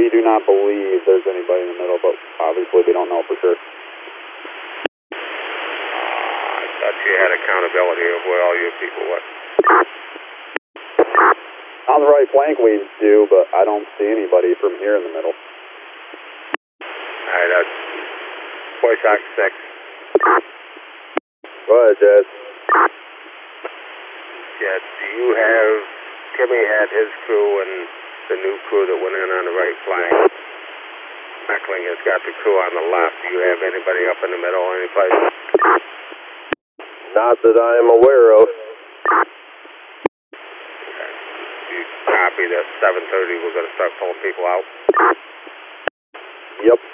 We do not believe there's anybody in the middle, but obviously we don't know for sure. I thought you had accountability of where all your people were. On the right flank we do, but I don't see anybody from here in the middle. Alright, that's Boy Sox 6. Go ahead, Jed. Jed, do you have, Timmy had his crew and the new crew that went in on the right flank. Meckling has got the crew on the left. Do you have anybody up in the middle or any place? Not that I am aware of. You copy that 7:30 we're going to start pulling people out? Yep.